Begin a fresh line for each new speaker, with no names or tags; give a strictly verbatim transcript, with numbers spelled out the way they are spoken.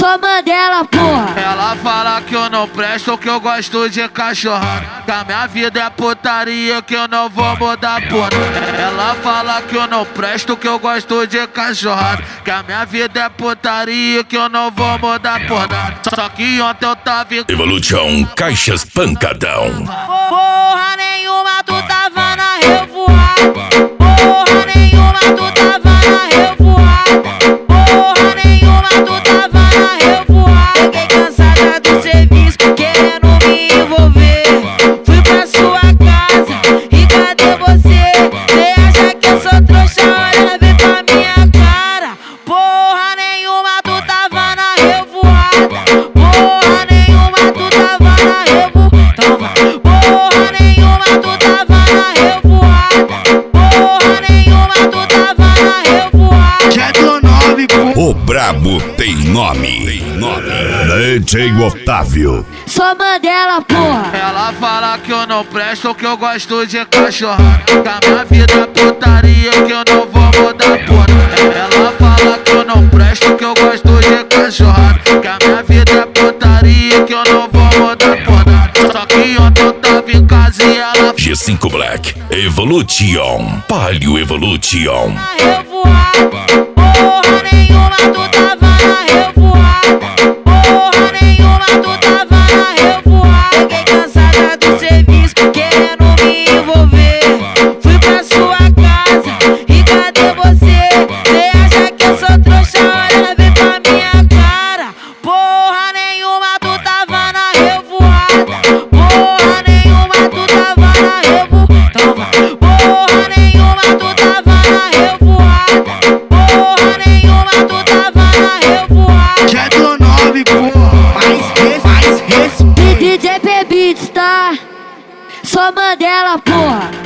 Sou Mandela, porra.
Ela fala que eu não presto, que eu gosto de cachorrada, que a minha vida é putaria, que eu não vou mudar por nada. Ela fala que eu não presto, que eu gosto de cachorrada, que a minha vida é putaria, que eu não vou mudar por nada. Só que ontem eu tava...
Evolution Caixas Pancadão.
Porra nenhuma, tu tava na revoada. Porra nenhuma, tu tava na revoada. Porra nenhuma, tu tava na revoada. Fiquei cansada do serviço, querendo me envolver. Fui pra sua casa e cadê você? Cê acha que eu sou trouxa? Olha bem pra minha cara. Porra nenhuma, tu tava na revoada. Porra nenhuma, tu tava na revoada. Porra nenhuma, tu tava na revoada. Porra nenhuma, tu tava na revoada.
Já tô nove, pô.
O brabo tem nome. Tem nome. D J Otávio.
Sou Mandela, porra.
Ela fala que eu não presto, que eu gosto de cachorrada, que a minha vida é putaria, que eu não vou mudar por nada. Ela fala que eu não presto, que eu gosto de cachorrada, que a minha vida é putaria, que eu não vou mudar por nada. Só que ontem eu tava em casa e ela...
G cinco Black. Evolution. Palio Evolution.
Na revoada. Porra nenhuma, tu tava na revoada. Porra nenhuma, tu tava na revoada. Fiquei cansada do serviço, querendo me envolver. Fui pra sua casa e cadê você? Cê acha que eu sou trouxa? Olha bem pra minha cara. Porra nenhuma, tu tava na revoada. Porra nenhuma, tu tava na revoada. Porra nenhuma, tu tava na revoada. Porra nenhuma, tu tava na revoada.
Já tô nove, pô. Mais res, mais respeito.
D J P Beats, tá? Sou Mandela, porra.